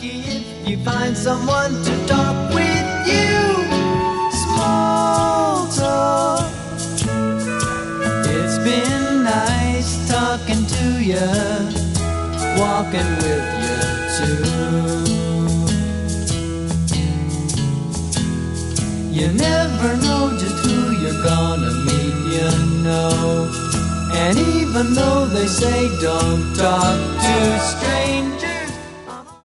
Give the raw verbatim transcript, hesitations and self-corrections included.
lucky if you find someone to talk with you. Small talk. It's been nice talking to you, walking with you too. You never know just who you're gonna meet, you know. And even though they say don't talk to strangers,